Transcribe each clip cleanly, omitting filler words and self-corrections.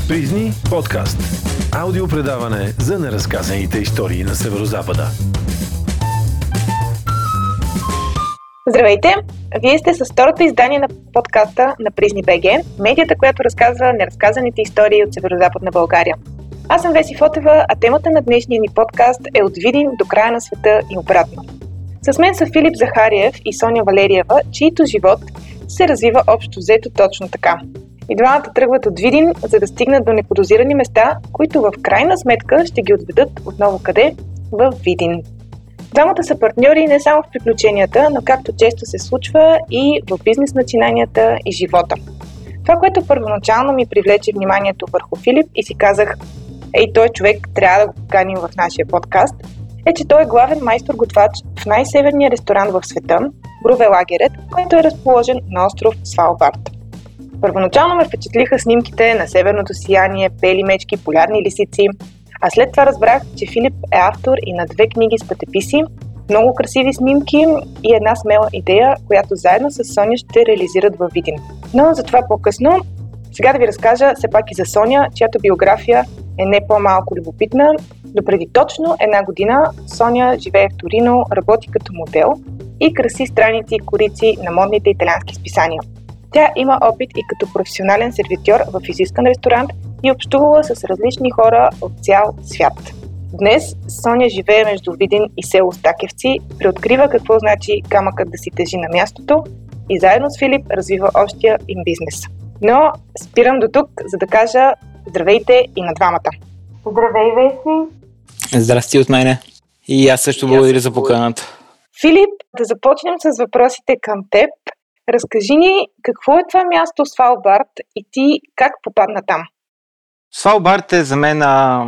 Призни подкаст. Аудиопредаване за неразказаните истории на Северозапада. Здравейте! Вие сте с второто издание на подкаста на Призни БГ, медията, която разказва неразказаните истории от Северозападна България. Аз съм Веси Фотева, а темата на днешния ни подкаст е от Видин до края на света и обратно. С мен са Филип Захариев и Соня Валериева, чието живот се развива общо взето точно така. И двамата тръгват от Видин, за да стигнат до неподозирани места, които в крайна сметка ще ги отведат отново къде? В Видин. Двамата са партньори не само в приключенията, но както често се случва и в бизнес начинанията и живота. Това, което първоначално ми привлече вниманието върху Филип и си казах, той човек трябва да го поканим в нашия подкаст, е, че той е главен майстор-готвач в най-северния ресторант в света, Брувелагерет, който е разположен на остров Свалбард. Първоначално ме впечатлиха снимките на северното сияние, бели мечки, полярни лисици, а след това разбрах, че Филип е автор и на 2 книги с пътеписи, много красиви снимки и една смела идея, която заедно с Соня ще реализират във Видин. Но за това по-късно. Сега да ви разкажа все пак и за Соня, чиято биография е не по-малко любопитна. Допреди точно една година Соня живее в Торино, работи като модел и краси страници и корици на модните италиански списания. Тя има опит и като професионален сервитьор в изискан ресторант и общувала с различни хора от цял свят. Днес Соня живее между Видин и село Стакевци, преоткрива какво значи камъкът да си тежи на мястото и заедно с Филип развива общия им бизнес. Но спирам до тук, за да кажа здравейте и на двамата. Здравей, Веси! Здрасти от мене. И аз също благодаря за поканата. Филип, да започнем с въпросите към теб. Разкажи ни какво е това място Свалбард и ти как попадна там? Свалбард е за мен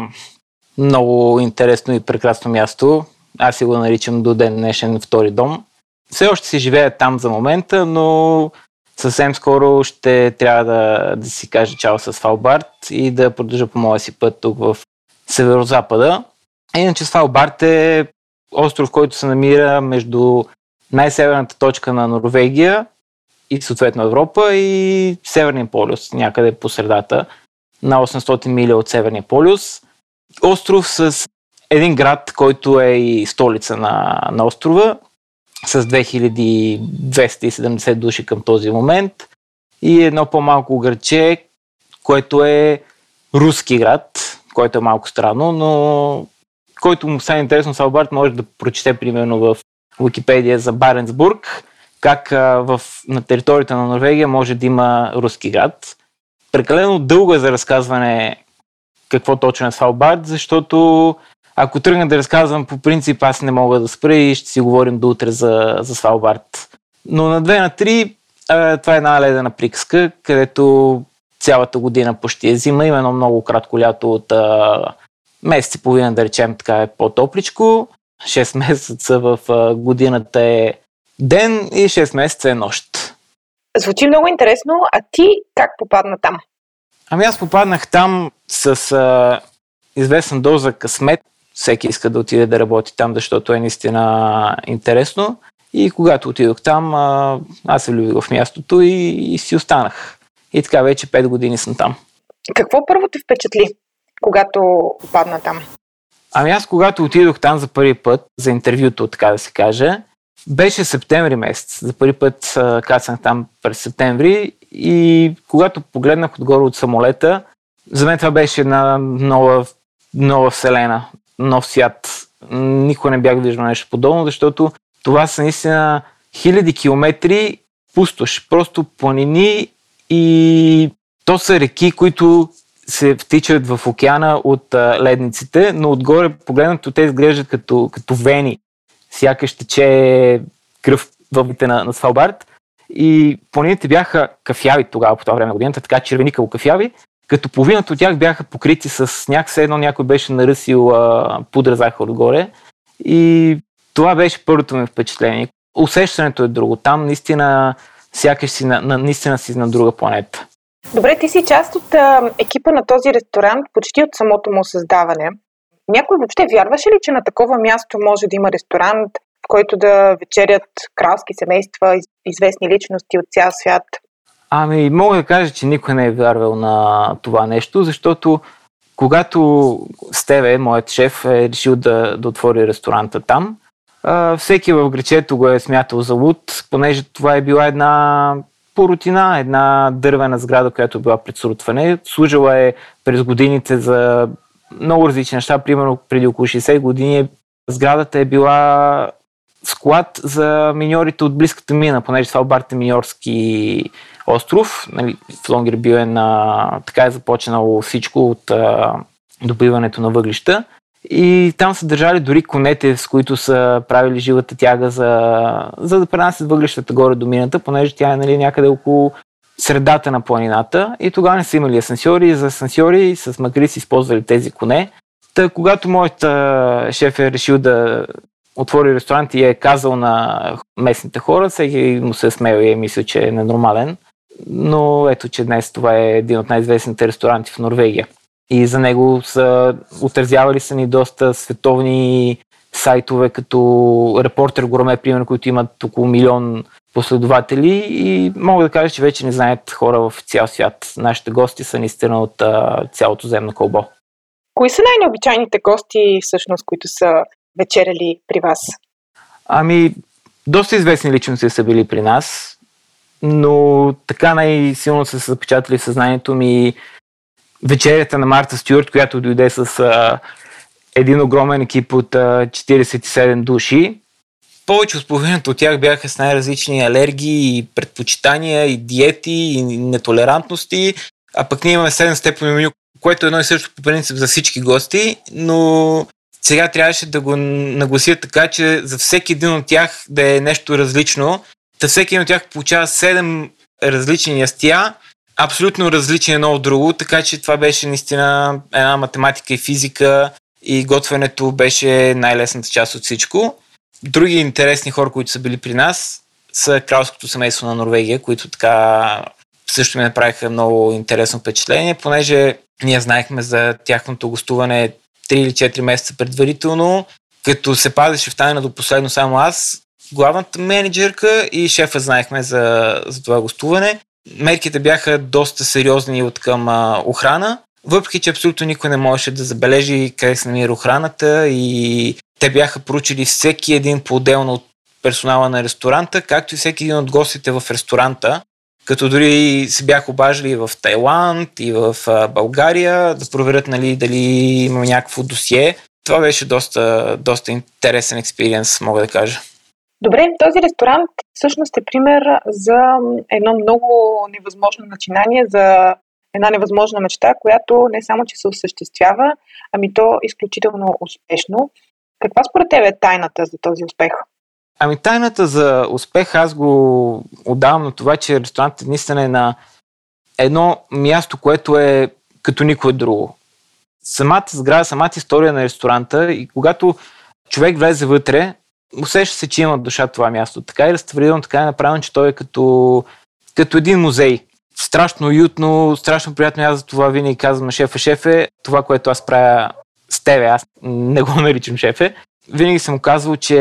много интересно и прекрасно място. Аз си го наричам до ден днешен втори дом. Все още си живея там за момента, но съвсем скоро ще трябва да си кажа чао с Свалбард и да продължа по моя си път тук в Северозапада. Иначе Свалбард е остров, който се намира между най-северната точка на Норвегия и съответно Европа и Северния полюс, някъде по средата, на 800 миля от Северния полюс. Остров с един град, който е и столица на острова, с 2270 души към този момент и едно по-малко градче, което е руски град, който е малко странно, но който му стане интересно Свалбард, може да прочете примерно в Уикипедия за Баренцбург, как на територията на Норвегия може да има руски град. Прекалено дълго е за разказване какво точно е Свалбард, защото ако тръгна да разказвам по принцип, аз не мога да спра и ще си говорим до утре за Свалбард. Но на 2 на 3 това е една ледена приказка, където цялата година почти е зима, има едно много кратко лято от месец и половина, да речем, така е по-топличко. 6 месеца в годината е ден и 6 месеца е нощ. Звучи много интересно, а ти как попадна там? Ами аз попаднах там с известна доза късмет. Всеки иска да отиде да работи там, защото е наистина интересно. И когато отидох там, аз се влюбих в мястото и си останах. И така вече 5 години съм там. Какво първо те впечатли, когато попадна там? Ами аз когато отидох там за първи път, за интервюто, така да се каже, беше септември месец. За първи път кацнах там през септември и когато погледнах отгоре от самолета, за мен това беше една нова вселена, нов свят. Никога не бях виждал нещо подобно, защото това са наистина хиляди километри пустош, просто планини и то са реки, които се втичат в океана от ледниците, но отгоре погледнато те изглеждат като вени. Сякаш тече кръв въбите на Свалбард. И планините бяха кафяви тогава по това време на годината, така червеникаво кафяви, като половината от тях бяха покрити с сняг, все едно някой беше наръсил пудра захар отгоре. И това беше първото ми впечатление. Усещането е друго. Там наистина сякаш си наистина си на друга планета. Добре, ти си част от екипа на този ресторант почти от самото му създаване. Някой въобще вярваше ли, че на такова място може да има ресторант, в който да вечерят кралски семейства, известни личности от цял свят? Ами, мога да кажа, че никой не е вярвал на това нещо, защото когато Стеве, моят шеф, е решил да отвори ресторанта там, всеки в гречето го е смятал за луд, понеже това е била една порутина, една дървена сграда, която е била пред срутване. Служила е през годините за много различни неща. Примерно преди около 60 години сградата е била склад за миньорите от близката мина, понеже Свалбард е миньорски остров. Нали, в Лонгербюен така е започнало всичко от добиването на въглища. И там са държали дори конете, с които са правили живата тяга, за да пренасят въглищата горе до мината, понеже тя е някъде около средата на планината. И тогава не са имали асансьори. За асансьори с магри си използвали тези коне. Та, когато моят шеф е решил да отвори ресторант и е казал на местните хора, всеки му се е смеял и е мислил, че е ненормален. Но ето, че днес това е един от най-известните ресторанти в Норвегия. И за него са отразявали са ни доста световни сайтове, като Репортер Гурме, примерно, които имат около 1 милион последователи, и мога да кажа, че вече не знаят хора в цял свят. Нашите гости са наистина от цялото земно кълбо. Кои са най-необичайните гости, всъщност, които са вечеряли при вас? Ами, доста известни личности са били при нас, но така най-силно са се запечатали в съзнанието ми вечерята на Марта Стюарт, която дойде с един огромен екип от 47 души. Повече от половината от тях бяха с най-различни алергии, и предпочитания, и диети, и нетолерантности, а пък ние имаме 7-степено меню, което е едно и също по принцип за всички гости, но сега трябваше да го наглася така, че за всеки един от тях да е нещо различно. Та всеки един от тях получава 7 различни ястия, абсолютно различни едно от друго, така че това беше наистина една математика и физика, и готвенето беше най-лесната част от всичко. Други интересни хора, които са били при нас, са кралското семейство на Норвегия, които така също ми направиха много интересно впечатление, понеже ние знаехме за тяхното гостуване 3 или 4 месеца предварително, като се пазеше в тайна до последно само аз, главната менеджерка и шефа знаехме за това гостуване. Мерките бяха доста сериозни от към охрана, въпреки че абсолютно никой не можеше да забележи къде се намира охраната, и те бяха проучили всеки един по-отделно от персонала на ресторанта, както и всеки един от гостите в ресторанта, като дори се бяха обаждали и в Тайланд, и в България, да проверят дали има някакво досие. Това беше доста интересен експириенс, мога да кажа. Добре, този ресторант всъщност е пример за едно много невъзможно начинание, за една невъзможна мечта, която не само, че се осъществява, ами то изключително успешно. Каква според тебе е тайната за този успех? Ами тайната за успех аз го отдавам на това, че ресторантът наистина е на едно място, което е като никое друго. Самата сграда, самата история на ресторанта, и когато човек влезе вътре, усеща се, че има душа това място. Така е разтворено, така е направено, че той е като един музей. Страшно уютно, страшно приятно. Аз за това винаги казвам на шефе, това, което аз правя с тебе, аз не го наричам шефе, винаги съм казвал, че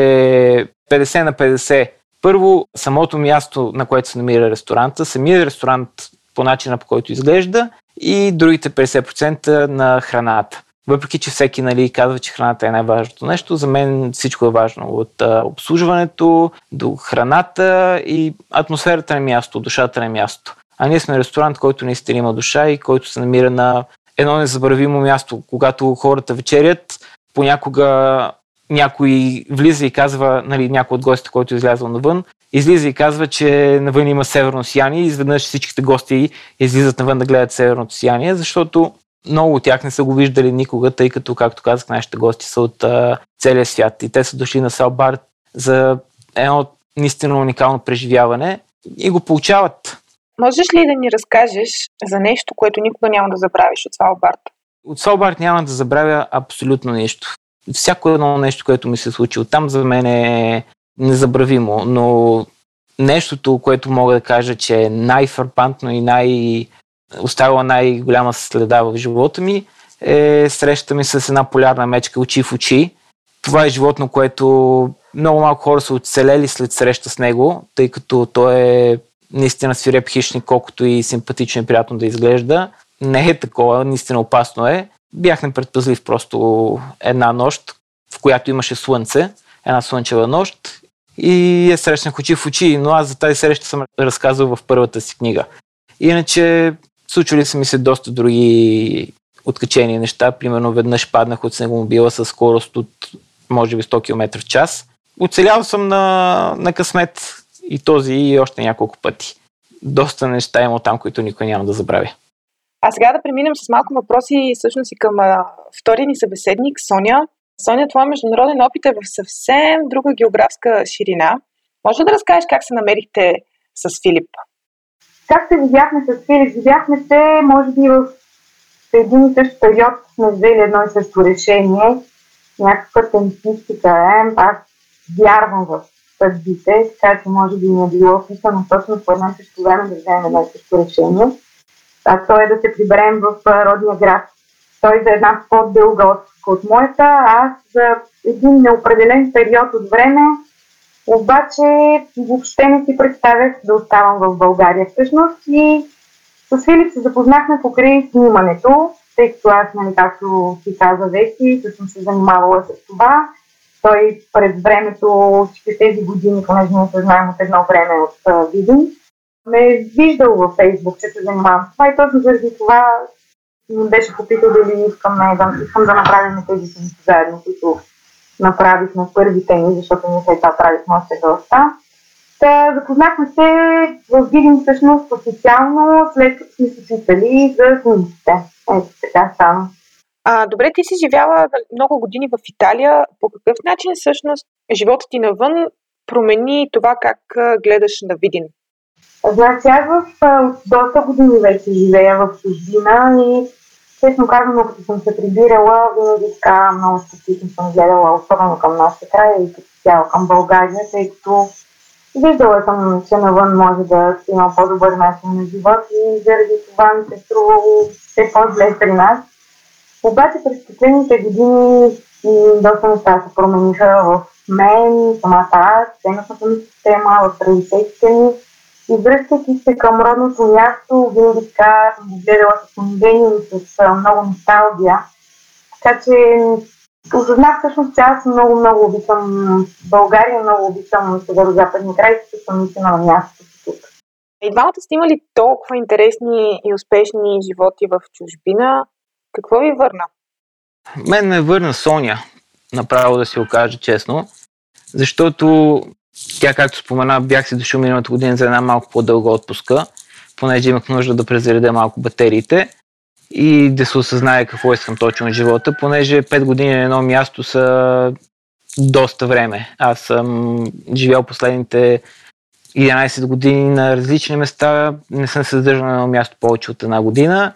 50 на 50. Първо, самото място, на което се намира ресторанта, самият ресторант по начина, по който изглежда, и другите 50% на храната. Въпреки че всеки казва, че храната е най-важното нещо, за мен всичко е важно. От обслужването до храната и атмосферата на място, душата на място. А ние сме ресторант, който наистина има душа и който се намира на едно незабравимо място. Когато хората вечерят, понякога някой влиза и казва, някой от гостите, който е излязъл навън, излиза и казва, че навън има северно сияние, и изведнъж всичките гости излизат навън да гледат северното сияние, защото много от тях не са го виждали никога, тъй като, както казах, нашите гости са от целия свят и те са дошли на Свалбард за едно наистина уникално преживяване и го получават. Можеш ли да ни разкажеш за нещо, което никога няма да забравиш от Свалбард? От Свалбард няма да забравя абсолютно нищо. Всяко едно нещо, което ми се случи оттам, за мен е незабравимо, но нещото, което мога да кажа, че е най-фрапантно и оставила най-голяма следа в живота ми, е срещата ми с една полярна мечка очи в очи. Това е животно, което много малко хора са оцелели след среща с него, тъй като той е наистина свиреп хищник, колкото и симпатично и приятно да изглежда. Не е такова, наистина опасно е. Бях непредпазлив просто една нощ, в която имаше слънце, една слънчева нощ и я срещнах очи в очи, но аз за тази среща съм разказал в първата си книга. Иначе случили са ми се доста други откачени неща. Примерно веднъж паднах от снегомобила със скорост от може би 100 км в час. Оцелял съм на късмет и този и още няколко пъти. Доста неща има там, които никой няма да забравя. А сега да преминем с малко въпроси всъщност и към втория ни събеседник, Соня. Соня, твой международен опит е в съвсем друга географска ширина. Може да разкажеш как се намерихте с Филип? Как се видяхме с Филип? Видяхме се, може би, в един и същ период сме взели едно и също решение. Някаква тенистика е. Аз вярвам в съдбите, така че може би не е било писано точно по едно и също време да вземем едно и също решение. А то е да се приберем в родния град. Той за една по-дълга отпуска от моята, а аз за един неопределен период от време, обаче въобще не си представях да оставам в България всъщност и с Филип се запознахме покрай снимането, тъй като аз, както ти каза Веси, съм се занимавала с това. Той през времето, всички тези години, понеже ние се знаем от едно време от Видин, ме е виждал във Фейсбук, че се занимавам с това и точно заради това ми беше попитал дали искам да направим тези събития заедно, които направихме първите ни, защото ние след това правихме още доста. Запознахме се в Видин всъщност официално, след като сме се писали за снимките. Ето така стана. Добре, ти си живяла много години в Италия. По какъв начин всъщност животът ти навън промени това как гледаш на Видин? Значи аз от доста години вече живея в чужбина и честно казано, като съм се прибирала, винаги така много специфично съм гледала, особено към нашата края и като цяло към България, тъй като виждала съм, че навън може да има по-добър начин на живот и заради това ми се струвало все по-зле при нас. Обаче през последните години доста неща се промениха в мен, самата аз, ценностната ми система, в традициите ми. И връщайки се към родното място, винаги така съм го гледала с умиление и с много носталгия. Така че осъзнах всъщност, че аз много обичам България, много обичам северо-западния край, и съм наистина на мястото си тук. И двамата сте имали толкова интересни и успешни животи в чужбина. Какво ви върна? Мен ме върна Соня, направо да си го кажа честно, защото тя, както спомена, бях си дошъл миналата година за една малко по-дълга отпуска, понеже имах нужда да презаредя малко батериите и да се осъзнае какво искам точно от живота, понеже 5 години на едно място са доста време. Аз съм живял последните 11 години на различни места, не съм се задържал на едно място повече от една година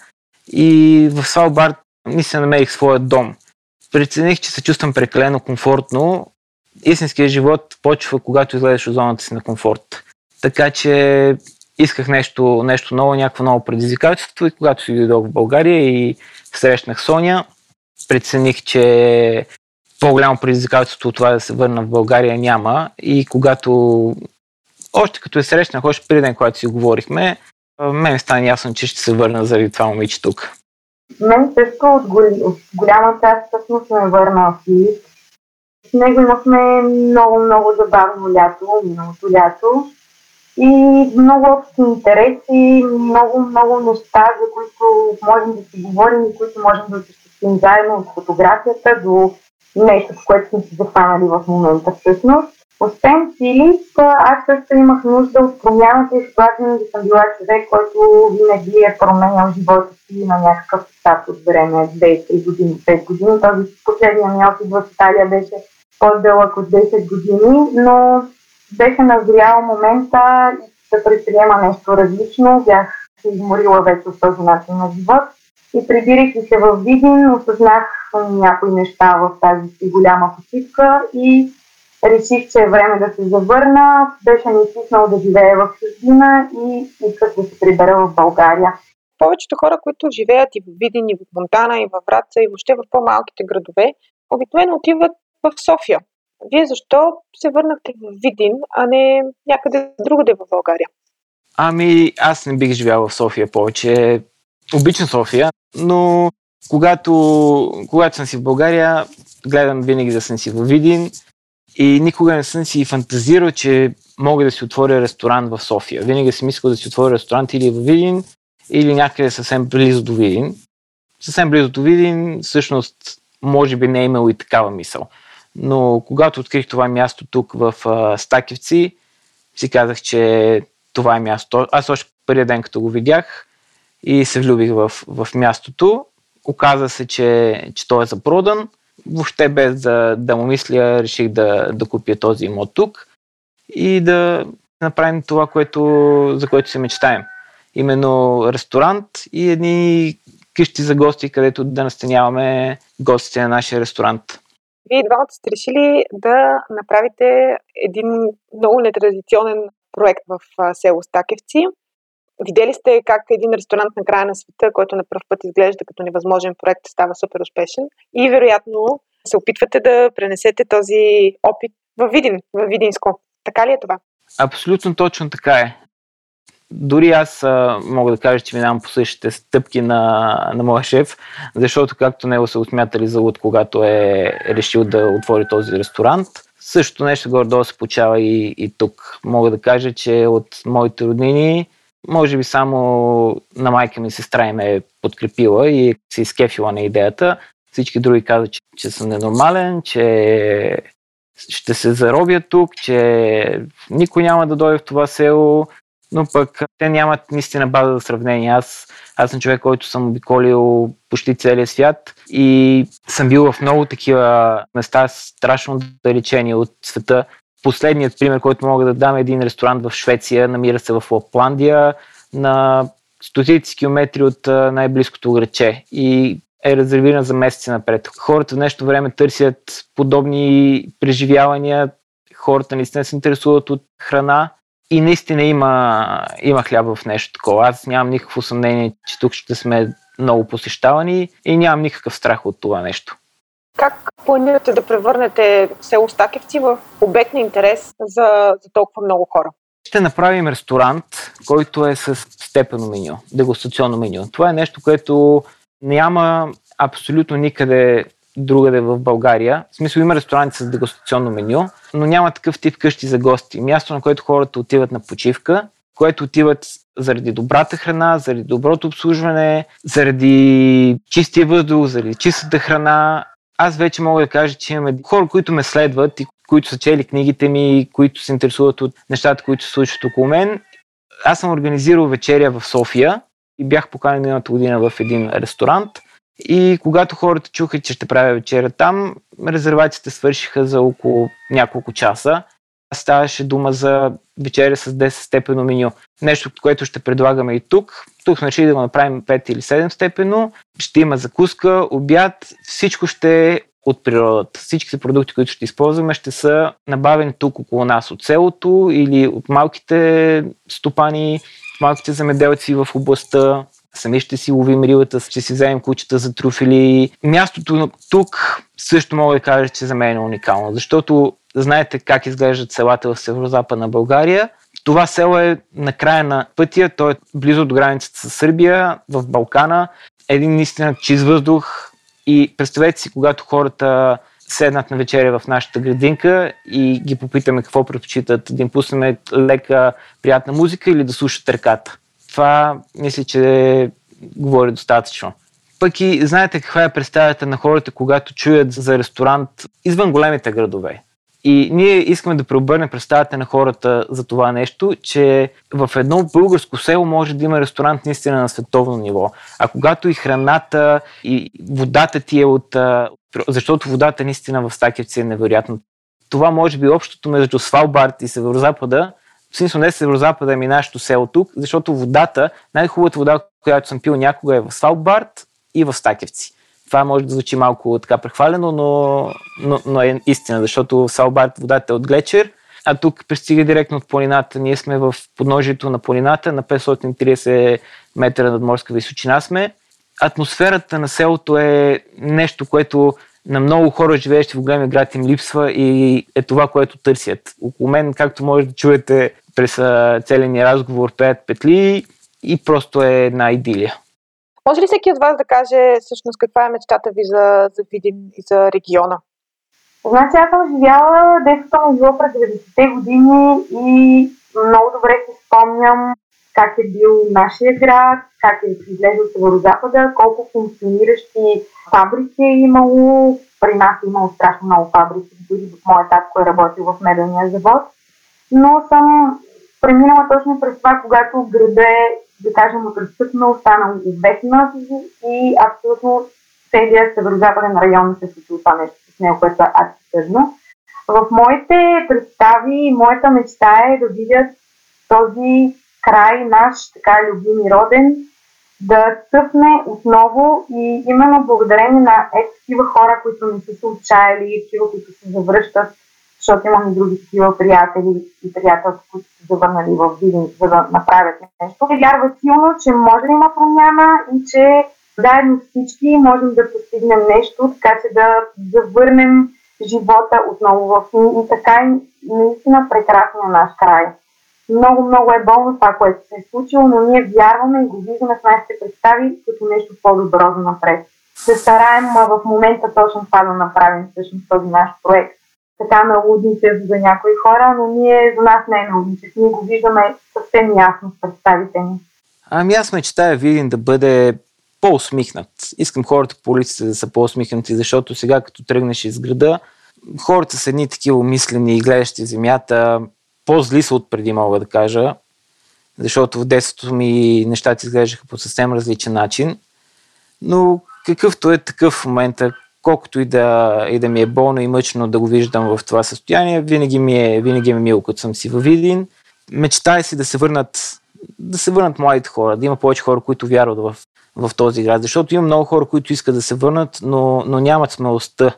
и в Свалбард наистина намерих своя дом. Прецених, че се чувствам прекалено комфортно. Истинският живот почва, когато излезеш от зоната си на комфорт. Така че исках нещо ново, някакво ново предизвикателство и когато си дойдох в България и срещнах Соня, прецених, че по-голямо предизвикателство от това да се върна в България няма и когато още като я срещнах, още преди ден, когато си говорихме, мен стана ясно, че ще се върна заради това момиче тук. Мен също от голяма част всъщност ме върна Филип. С него имахме много забавно лято, миналото лято и много общи интереси, много неща, за които можем да си говорим и които можем да осъществим заедно от фотографията до нещо, по което сме се захванали в момента всъщност. Освен Филип, аз също имах нужда от промяната и аз винаги съм била човек, който винаги е променял живота си на някакъв етап от време, 2-3 години, 5 години. Този последния ми опит в Италия беше по-дълъг от 10 години, но беше назрял момента да предприема нещо различно. Бях се изморила вече от този начин на живот и прибирайки се в Видин, осъзнах някои неща в тази си голяма почивка и реших, че е време да се завърна. Беше ми стиснало да живея в чужбина и исках да се прибера в България. Повечето хора, които живеят и в Видин, и в Монтана, и в Враца, и въобще в по-малките градове, обикновено отиват в София. Вие защо се върнахте в Видин, а не някъде другаде в България? Ами, аз не бих живял в София повече. Обичам София, но когато съм си в България, гледам винаги да съм си във Видин и никога не съм си фантазирал, че мога да си отворя ресторант в София. Винаги съм искал да си отворя ресторант или във Видин, или някъде съвсем близо до Видин. Съвсем близо до Видин, всъщност, може би не е имало и такава мисъл. Но когато открих това място тук в Стакевци, си казах, че това е място. Аз още първия ден, като го видях и се влюбих в мястото. Оказа се, че той е запродан. Въобще без да му мисля, реших да купя този имот тук и да направим това, за което се мечтаем. Именно ресторант и едни къщи за гости, където да настаняваме гостите на нашия ресторант. Вие двамата сте решили да направите един много нетрадиционен проект в село Стакевци. Видели сте как един ресторант на края на света, който на пръв път изглежда като невъзможен проект, става супер успешен и вероятно се опитвате да пренесете този опит във Видин, във Видинско. Така ли е това? Абсолютно точно така е. Дори аз мога да кажа, че минавам по същите стъпки на моя шеф, защото както него са го смятали за луд, когато е решил да отвори този ресторант. Същото нещо горе-долу се получава и тук. Мога да кажа, че от моите роднини, може би само на майка ми сестра им е подкрепила и се изкефила на идеята. Всички други казват, че съм ненормален, че ще се заробя тук, че никой няма да дойде в това село, но пък те нямат наистина база за сравнение. Аз съм човек, който съм обиколил почти целия свят и съм бил в много такива места, страшно далечени от света. Последният пример, който мога да дам, е един ресторант в Швеция, намира се в Лапландия, на стотици километри от най-близкото градче и е резервиран за месеци напред. Хората в днешно време търсят подобни преживявания, хората наистина се интересуват от храна и наистина има хляб в нещо такова. Аз нямам никакво съмнение, че тук ще сме много посещавани и нямам никакъв страх от това нещо. Как планирате да превърнете село Стакевци в обект на интерес за толкова много хора? Ще направим ресторант, който е с степено меню, дегустационно меню. Това е нещо, което няма абсолютно никъде другаде в България. В смисъл има ресторанти с дегустационно меню, но няма такъв тип къщи за гости. Място, на което хората отиват на почивка, което отиват заради добрата храна, заради доброто обслужване, заради чистия въздух, заради чистата храна. Аз вече мога да кажа, че имаме хора, които ме следват и които са чели книгите ми, които се интересуват от нещата, които се случват около мен. Аз съм организирал вечеря в София и бях поканен миналата година в един ресторант. И когато хората чуха, че ще правя вечеря там, резервациите свършиха за около няколко часа. Ставаше дума за вечеря с 10 степено меню. Нещо, което ще предлагаме и тук. Тук сме решили да го направим 5 или 7 степено. Ще има закуска, обяд, всичко ще е от природата. Всичките продукти, които ще използваме, ще са набавени тук около нас от селото или от малките стопани, малките земеделци в областта. Сами ще си ловим рибата, ще си вземем кучета за трюфели. Мястото тук също мога да кажа, че за мен е уникално, защото знаете как изглеждат селата в северо-западна България. Това село е на края на пътя, то е близо до границата с Сърбия, в Балкана. Един наистина чист въздух и представете си, когато хората седнат на вечеря в нашата градинка и ги попитаме какво предпочитат, да им пуснем лека, приятна музика или да слушат реката. Това мисля, че говори достатъчно. Пък и знаете каква е представата на хората, когато чуят за ресторант извън големите градове. И ние искаме да преобърнем представата на хората за това нещо, че в едно българско село може да има ресторант наистина на световно ниво. А когато и храната, и водата ти е защото водата наистина в Стакевци е невероятно. Това може би общото между Свалбард и Северозапада, в смисъл не Северозапада, ами нашето село тук, защото водата, най-хубавата вода, която съм пил някога е в Свалбард и в Стакевци. Това може да звучи малко така прехвалено, но е истина, защото в Свалбард водата е от глечер, а тук пристига директно от планината. Ние сме в подножието на планината, на 530 метра над морска височина сме. Атмосферата на селото е нещо, което На много хора, живеещи в големи град, им липсва и е това, което търсят. Около мен, както може да чуете през целия ни разговор, пеят петли и просто е една идилия. Може ли всеки от вас да каже всъщност каква е мечтата ви за Видин и за региона? Значи аз съм живяла, детството ми било през 90-те години и много добре си спомням как е бил нашия град, как е изглеждал Северозапада, колко функциониращи фабрики е имало. При нас е имало страшно много фабрики, дори моят татко е работил в меделния завод. Но съм преминала точно през това, когато града е, да кажем, отразпътно, останал известна и абсолютно целият северозападен район се случва това нещо с него, което е адски тъжно. В моите представи и моята мечта е да видят този край, наш така любим и роден, да цъфне отново и именно благодарение на такива хора, които не са се отчаяли, такива, които се завръщат, защото имам и други такива приятели и приятелки, които са завърнали в Видин, за да направят нещо. Вярва силно, че може да има промяна и че заедно всички можем да постигнем нещо, така че да завърнем живота отново в ни и така и наистина прекрасния наш край. Много е болно това, което се е случило, но ние вярваме и го виждаме в нашите представи като нещо по-добро за напред. Се стараем в момента точно това да направим, всъщност този наш проект. Така налудничев за някои хора, но за нас не е налудничев. Ние го виждаме съвсем ясно в представите ни. Ами аз мечтая Видин да бъде по-усмихнат. Искам хората по улиците да са по-усмихнати, защото сега като тръгнеш из града, хората са едни такива умислени и гледащи земята, по-зли са отпреди, мога да кажа, защото в детството ми нещата изглеждаха по съвсем различен начин, но какъвто е такъв в момента, колкото и да ми е болно и мъчно да го виждам в това състояние, винаги ми е мило, като съм си във Видин. Мечтая си да се върнат младите хора, да има повече хора, които вярват в този град, защото има много хора, които искат да се върнат, но нямат смелостта,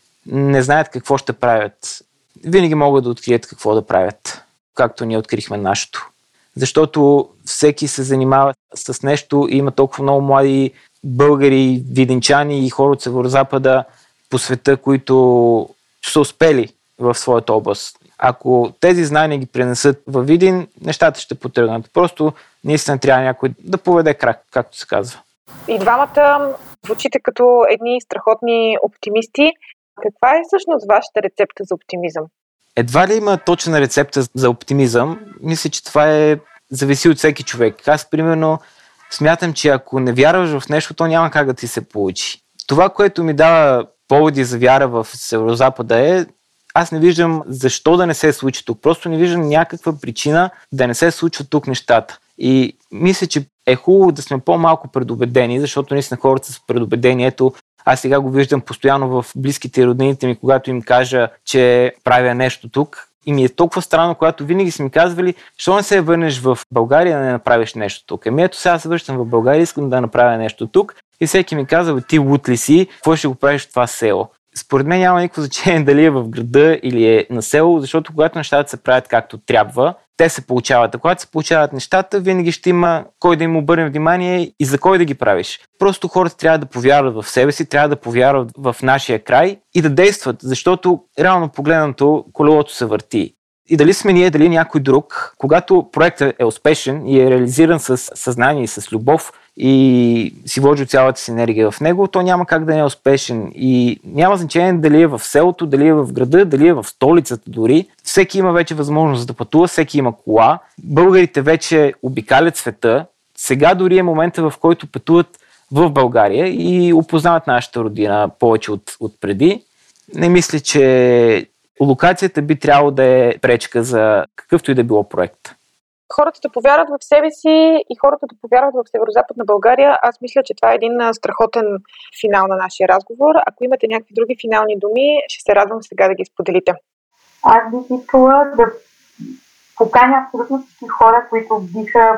не знаят какво ще правят. Винаги могат да открият какво да правят, както ние открихме нашето. Защото всеки се занимава с нещо и има толкова много млади българи, видинчани и хора от Северозапада по света, които са успели в своята област. Ако тези знания ги пренесат във Видин, нещата ще потръгнат. Просто наистина трябва някой да поведе крак, както се казва. И двамата звучите като едни страхотни оптимисти. Каква е всъщност вашата рецепта за оптимизъм? Едва ли има точна рецепта за оптимизъм? Мисля, че това зависи от всеки човек. Аз, примерно, смятам, че ако не вярваш в нещо, то няма как да ти се получи. Това, което ми дава поводи за вяра в Северозапада е, аз не виждам защо да не се случи тук. Просто не виждам някаква причина да не се случват тук нещата. И мисля, че е хубаво да сме по-малко предубедени, защото наистина хората са предубедени. Ето, аз сега го виждам постоянно в близките и роднините ми, когато им кажа, че правя нещо тук. И ми е толкова странно, когато винаги са ми казвали, защо не се върнеш в България да не направиш нещо тук. Ето сега се връщам в България, искам да направя нещо тук. И всеки ми казва, ти лут ли си, какво ще го правиш в това село? Според мен няма никакво значение дали е в града или е на село, защото когато нещата се правят както трябва, те се получават. А когато се получават нещата, винаги ще има кой да им обърне внимание и за кой да ги правиш. Просто хората трябва да повярват в себе си, трябва да повярват в нашия край и да действат, защото реално погледнато колелото се върти. И дали сме ние, дали някой друг, когато проектът е успешен и е реализиран с съзнание и с любов и си вложи цялата си енергия в него, то няма как да не е успешен. И няма значение дали е в селото, дали е в града, дали е в столицата дори. Всеки има вече възможност да пътува, всеки има кола. Българите вече обикалят света. Сега дори е момента, в който пътуват в България и опознават нашата родина повече от преди. Не мисля, че локацията би трябвало да е пречка за какъвто и да било проект. Хората да повярват в себе си и хората да повярват в Северозападна България. Аз мисля, че това е един страхотен финал на нашия разговор. Ако имате някакви други финални думи, ще се радвам сега да ги споделите. Аз бих искала да поканя абсолютно всички хора, които биха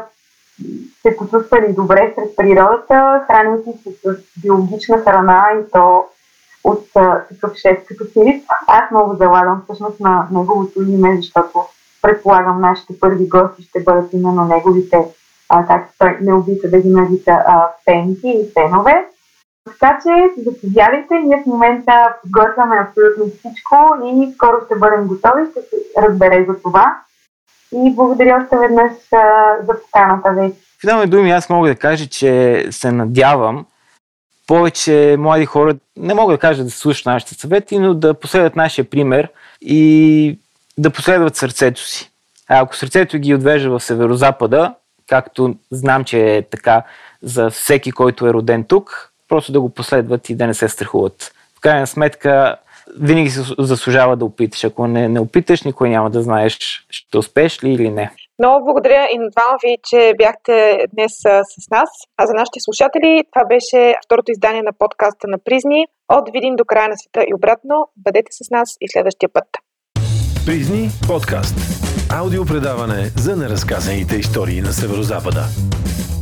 се почувствали добре сред природата, храняйки се с биологична храна и то от такъв шеф като Филип. Аз много залагам всъщност на неговото име, защото предполагам нашите първи гости ще бъдат именно неговите, както той не обича да ги нарича фенки и фенове. така че заповядайте, ние в момента подготвяме абсолютно всичко и скоро ще бъдем готови, ще се разбере за това. И благодаря още веднъж за поканата ви. В финални думи аз мога да кажа, че се надявам повече млади хора, не мога да кажа да се слушат нашите съвети, но да последват нашия пример и да последват сърцето си. А ако сърцето ги отвежда в Северозапада, както знам, че е така за всеки, който е роден тук, просто да го последват и да не се страхуват. В крайна сметка, винаги се заслужава да опиташ. Ако не опиташ, никой няма да знаеш ще успееш ли или не. Много благодаря и на двама ви, че бяхте днес с нас. А за нашите слушатели, това беше второто издание на подкаста на Призни. От Видин до края на света и обратно. Бъдете с нас и следващия път. Призни подкаст. Аудиопредаване за неразказаните истории на Северозапада.